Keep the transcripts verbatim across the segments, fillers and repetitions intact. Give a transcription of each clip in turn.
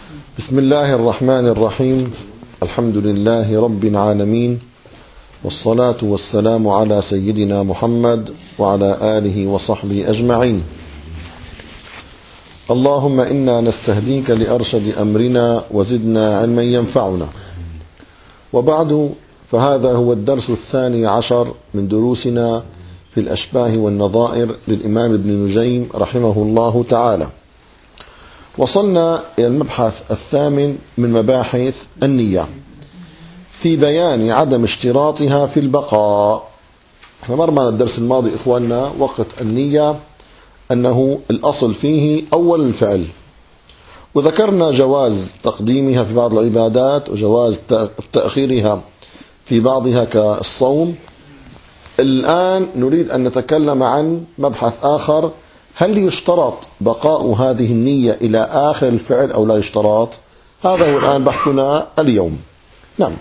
بسم الله الرحمن الرحيم. الحمد لله رب العالمين، والصلاة والسلام على سيدنا محمد وعلى آله وصحبه أجمعين. اللهم إنا نستهديك لأرشد أمرنا وزدنا علما ينفعنا. وبعد، فهذا هو الدرس الثاني عشر من دروسنا في الأشباه والنظائر للإمام ابن نجيم رحمه الله تعالى. وصلنا إلى المبحث الثامن من مباحث النية في بيان عدم اشتراطها في البقاء. احنا مر معنا الدرس الماضي إخواننا وقت النية أنه الأصل فيه أول الفعل، وذكرنا جواز تقديمها في بعض العبادات وجواز تأخيرها في بعضها كالصوم. الآن نريد أن نتكلم عن مبحث آخر: هل يشترط بقاء هذه النية إلى آخر الفعل أو لا يشترط؟ هذا هو الآن بحثنا اليوم. نعم.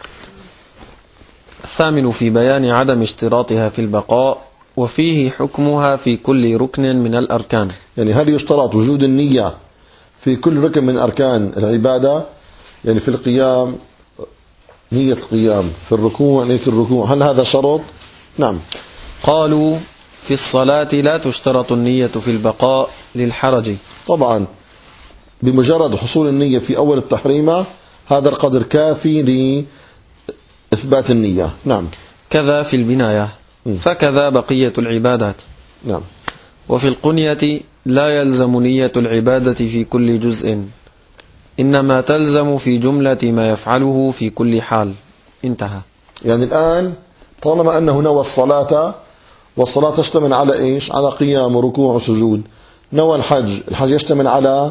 الثامن في بيان عدم اشتراطها في البقاء، وفيه حكمها في كل ركن من الأركان. يعني هل يشترط وجود النية في كل ركن من أركان العبادة؟ يعني في القيام نية القيام، في الركوع نية الركوع، هل هذا شرط؟ نعم. قالوا في الصلاة لا تشترط النية في البقاء للحرج. طبعا بمجرد حصول النية في أول التحريمة هذا القدر كافي لإثبات النية. نعم. كذا في البناية، فكذا بقية العبادات. نعم. وفي القنية لا يلزم نية العبادة في كل جزء، إنما تلزم في جملة ما يفعله في كل حال. انتهى. يعني الآن طالما أنه نوى الصلاة، والصلاة تشتمل على إيش؟ على قيام وركوع وسجود. نوى الحج، الحج يشتمل على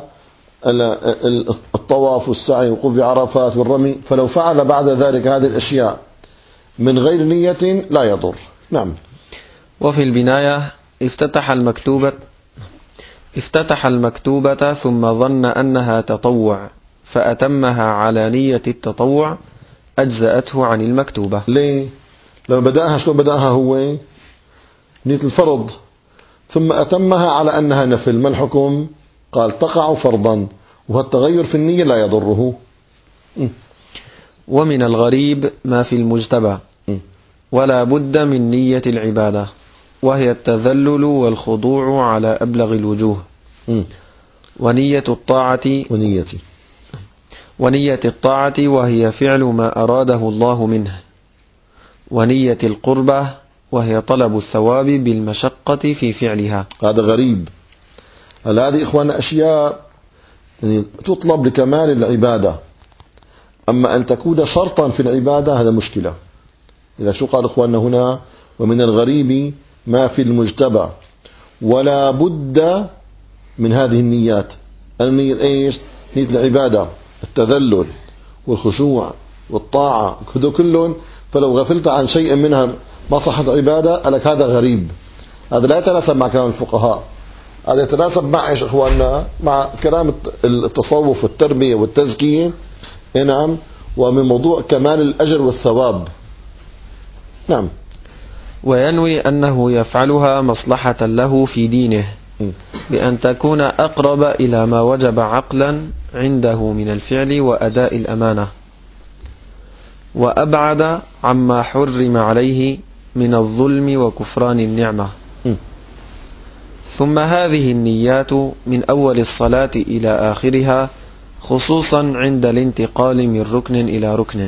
الطواف والسعي ووقوف بعرفات والرمي، فلو فعل بعد ذلك هذه الأشياء من غير نية لا يضر. نعم. وفي البناية افتتح المكتوبة افتتح المكتوبة ثم ظن أنها تطوع فأتمها على نية التطوع، أجزأته عن المكتوبة. ليه؟ لو بدأها شلون بدأها؟ هو نية الفرض ثم أتمها على أنها نفل، ما الحكم؟ قال تقع فرضا، وهالتغير في النية لا يضره. م. ومن الغريب ما في المجتبى، ولا بد من نية العبادة، وهي التذلل والخضوع على أبلغ الوجوه. م. ونية الطاعة ونية ونية الطاعة وهي فعل ما أراده الله منه. ونية القربة وهي طلب الثواب بالمشقة في فعلها. هذا غريب. هذه إخواننا أشياء يعني تطلب لكمال العبادة، أما أن تكون شرطا في العبادة هذا مشكلة. إذا شو قال إخواننا هنا؟ ومن الغريب ما في المجتبى ولا بد من هذه النيات. النية إيش؟ نية العبادة، التذلل والخشوع والطاعة، هذو كلهم. فلو غفلت عن شيء منها ما صحت العبادة، قالك هذا غريب، هذا لا يتناسب مع كلام الفقهاء. هذا يتناسب مع إيش إخواننا؟ مع كلام التصوف والتربية والتزكية. نعم. ومن موضوع كمال الأجر والثواب. نعم. وينوي أنه يفعلها مصلحة له في دينه، بأن تكون أقرب إلى ما وجب عقلا عنده من الفعل وأداء الأمانة، وأبعد عما حرم عليه من الظلم وكفران النعمة. ثم هذه النيات من أول الصلاة إلى آخرها، خصوصا عند الانتقال من ركن إلى ركن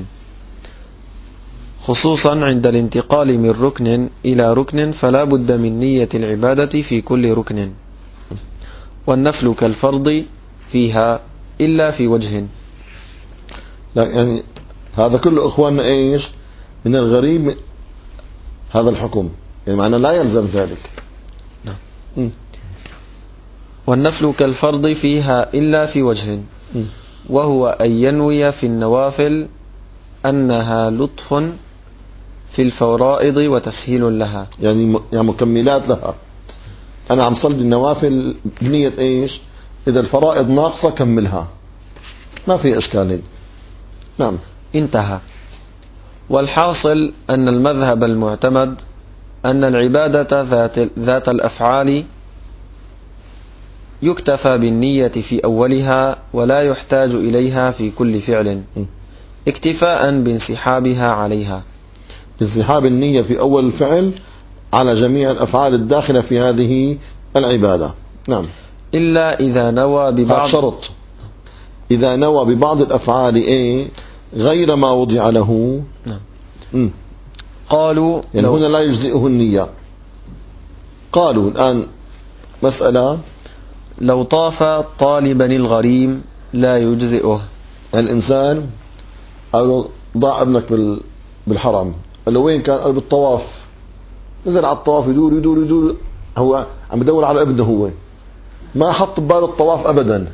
خصوصا عند الانتقال من ركن إلى ركن فلا بد من نية العبادة في كل ركن. والنفل كالفرض فيها إلا في وجه. لا يعني هذا كله إخواننا إيش؟ من الغريب هذا الحكم، يعني معنى لا يلزم ذلك. نعم. م. والنفل كالفرض فيها إلا في وجه، م. وهو أن ينوي في النوافل أنها لطف في الفرائض وتسهيل لها، يعني يعني مكملات لها. أنا عم صلي النوافل بنية إيش؟ إذا الفرائض ناقصة كملها، ما في إشكال. نعم. انتهى. والحاصل أن المذهب المعتمد أن العبادة ذات, ذات الأفعال يكتفى بالنية في أولها ولا يحتاج إليها في كل فعل اكتفاء بانسحابها عليها. انسحاب النية في أول الفعل على جميع الأفعال الداخلة في هذه العبادة. نعم. إلا إذا نوى ببعض شرط إذا نوى ببعض الأفعال إيه غير ما وضع له. نعم. م. قالوا يعني هنا لا يجزئه النية. قالوا الآن مسألة، لو طاف طالبا الغريم لا يجزئه. الإنسان قالوا ضع ابنك بالحرم، قال له وين كان؟ قال بالطواف. نزل على الطواف يدور يدور يدور، هو عم يدور على ابنه، هو ما حط بباله الطواف أبدا،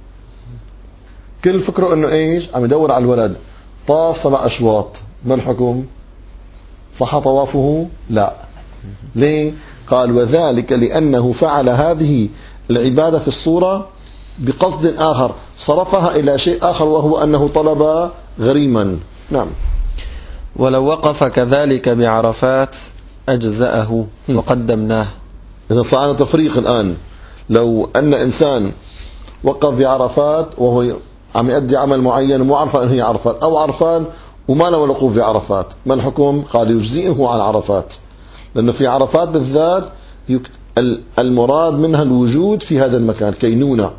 كل فكره انه ايش؟ عم يدور على الولد. طاف سبع اشواط، ما الحكم؟ صح طوافه؟ لا. ليه؟ قال وذلك لأنه فعل هذه العبادة في الصورة بقصد آخر صرفها إلى شيء آخر، وهو أنه طلب غريما. نعم. ولو وقف كذلك بعرفات أجزأه وقدمناه. إذا صار تفريق الآن، لو أن إنسان وقف بعرفات وهو عم يؤدي عمل معين ومو عرفان أنه هي عرفات، أو عرفان وما له الوقوف بعرفات، ما الحكم؟ قال يجزئه عن عرفات، لأنه في عرفات بالذات المراد منها الوجود في هذا المكان، كينونة.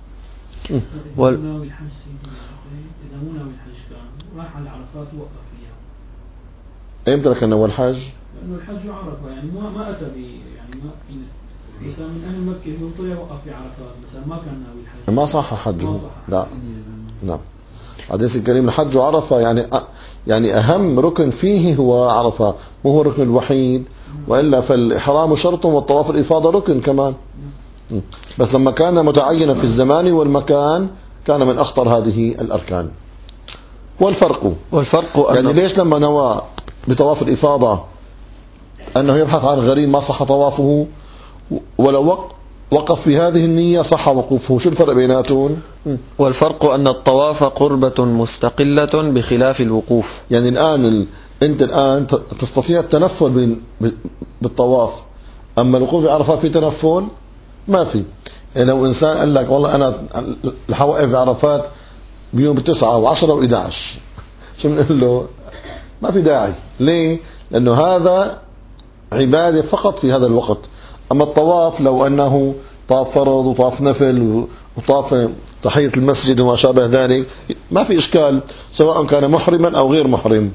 وال... إذا مناوي الحج إذا مناوي الحج كان راح على عرفات ووقف فيها. إمتى كان نوى الحج؟ لأنه الحج عرفة، يعني ما ما أتى ب يعني ما مثلا من أهل مكة يوم طلع وقف في عرفات مثلا ما كان ناوي الحج، ما صح حجه. ما صح. لا. نعم. حديث الكريم الحج عرفة، يعني يعني أهم ركن فيه هو عرفة، مو هو الركن الوحيد، وإلا فالإحرام شرط والطواف الإفاضة ركن كمان. بس لما كان متعينا في الزمان والمكان كان من أخطر هذه الأركان. والفرق والفرق يعني أن ليش لما نوى بطواف الإفاضة أنه يبحث عن غريم ما صح طوافه، ولو وقف في هذه النية صح وقوفه؟ شو الفرق بيناتهم؟ والفرق أن الطواف قربة مستقلة بخلاف الوقوف. يعني الآن ال... أنت الآن تستطيع التنفل بالطواف، أما الوقوف بعرفات في تنفل ما في. يعني لو إنسان قال لك والله أنا الحوائف بعرفات بيوم تسعة وعشرة وإحدى عشر، شو بنقول له؟ ما في داعي. ليه؟ لأنه هذا عبادة فقط في هذا الوقت. أما الطواف لو أنه طاف فرض وطاف نفل وطاف تحية المسجد وما شابه ذلك ما في إشكال، سواء كان محرما أو غير محرم.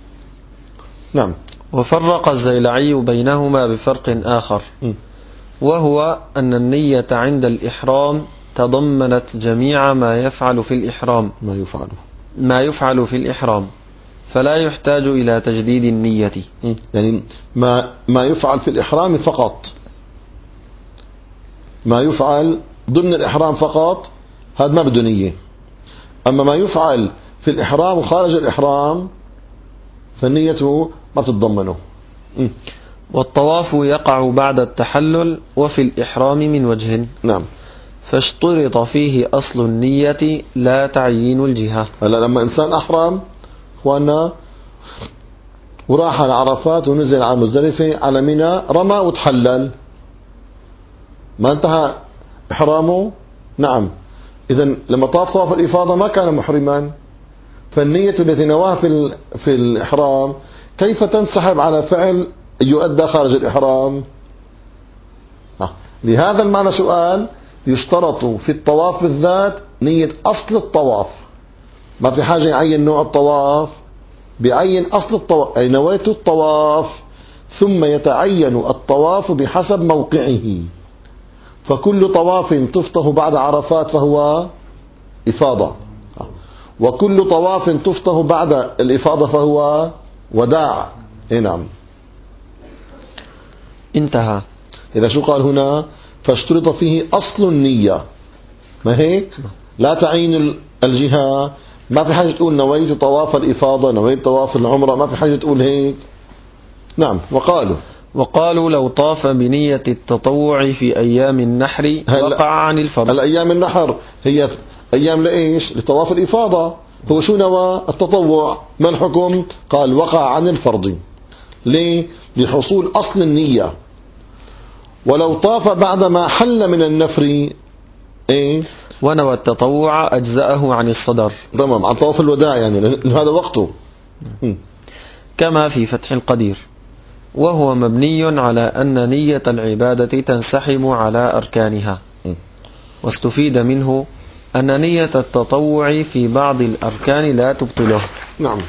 نعم. وفرق الزيلعي بينهما بفرق آخر، وهو أن النية عند الإحرام تضمنت جميع ما يفعل في الإحرام ما يفعل ما يفعل في الإحرام فلا يحتاج إلى تجديد النية. يعني ما ما يفعل في الإحرام فقط، ما يفعل ضمن الإحرام فقط هذا ما بده نية. أما ما يفعل في الإحرام وخارج الإحرام فنيته ما تتضمنه. والطواف يقع بعد التحلل وفي الإحرام من وجه. نعم. فاشترط فيه أصل النية لا تعيين الجهة. هلا لما إنسان أحرم إخواننا وراح على عرفات ونزل على مزدلفة على منى رمى وتحلل، ما انتهى إحرامه؟ نعم. إذن لما طاف طواف الإفاضة ما كان محرما، فالنية التي نواها في في الإحرام كيف تنسحب على فعل يؤدى خارج الإحرام؟ لهذا المعنى سؤال يشترط في الطواف بالذات نية أصل الطواف، ما في حاجة يعين نوع الطواف، بعين أصل الطواف، أي نويت الطواف، ثم يتعين الطواف بحسب موقعه. فكل طواف طفته بعد عرفات فهو إفاضة، وكل طواف طفته بعد الإفاضة فهو وداع. إيه نعم. انتهى. إذا شو قال هنا؟ فاشترط فيه أصل النية، ما هيك؟ لا تعين الجهة، ما في حاجة تقول نويت طواف الإفاضة نويت طواف العمرة، ما في حاجة تقول هيك. نعم. وقالوا وقالوا لو طاف بنية التطوع في أيام النحر وقع عن الفرض. الأيام النحر هي أيام لإيش؟ لطواف الإفاضة. هو شو نوى؟ التطوع، ما الحكم؟ قال وقع عن الفرض. ليه؟ لحصول أصل النية. ولو طاف بعدما حل من النفر إيه ونوى التطوع أجزأه عن الصدر. تمام، عن طواف الوداع يعني، لأن هذا وقته. م. كما في فتح القدير. وهو مبني على أن نية العبادة تنسحب على أركانها. م. واستفيد منه أن نية التطوع في بعض الأركان لا تبطله. نعم.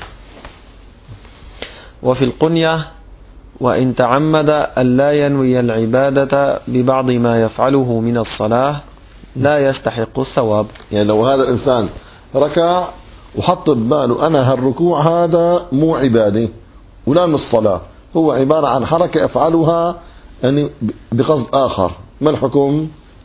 وفي القنية: وإن تعمد أن لا ينوي العبادة ببعض ما يفعله من الصلاة لا يستحق الثواب. يعني لو هذا الإنسان ركع وحط بباله أنا هالركوع هذا مو عبادة ولا من الصلاة، هو عبارة عن حركة أفعلها يعني بقصد آخر، ما الحكم؟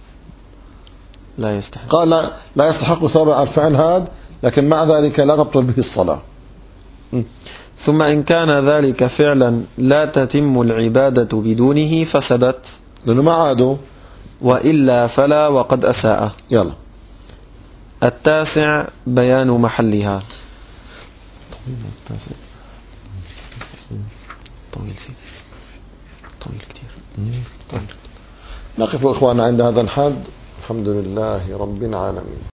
لا يستحق. قال لا, لا يستحق ثواب على الفعل هذا، لكن مع ذلك لا تبطل به الصلاة. م. ثم إن كان ذلك فعلا لا تتم العبادة بدونه فسدت، لأنه ما عاده، وإلا فلا وقد أساء. يلا. التاسع: بيان محلها. التاسع طويل سي طويل كتير. طيب. نقف إخواننا عند هذا الحد. الحمد لله رب العالمين.